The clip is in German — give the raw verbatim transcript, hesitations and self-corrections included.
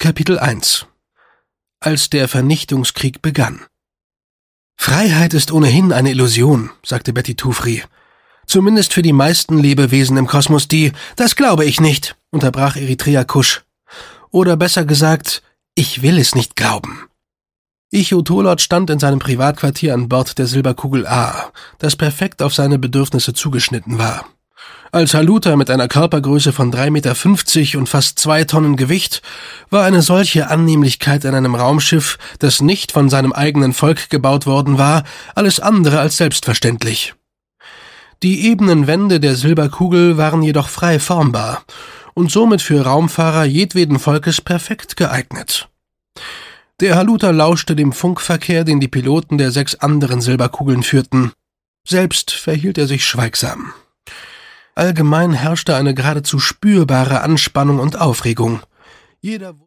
Kapitel eins. Als der Vernichtungskrieg begann. »Freiheit ist ohnehin eine Illusion«, sagte Betty Tufri. »Zumindest für die meisten Lebewesen im Kosmos, die...« »Das glaube ich nicht«, unterbrach Eritrea Kusch. »Oder besser gesagt, ich will es nicht glauben.« Icho Tolot stand in seinem Privatquartier an Bord der Silberkugel A, das perfekt auf seine Bedürfnisse zugeschnitten war. Als Haluta mit einer Körpergröße von drei Meter fünfzig und fast zwei Tonnen Gewicht war eine solche Annehmlichkeit in einem Raumschiff, das nicht von seinem eigenen Volk gebaut worden war, alles andere als selbstverständlich. Die ebenen Wände der Silberkugel waren jedoch frei formbar und somit für Raumfahrer jedweden Volkes perfekt geeignet. Der Haluta lauschte dem Funkverkehr, den die Piloten der sechs anderen Silberkugeln führten. Selbst verhielt er sich schweigsam. Allgemein herrschte eine geradezu spürbare Anspannung und Aufregung. Jeder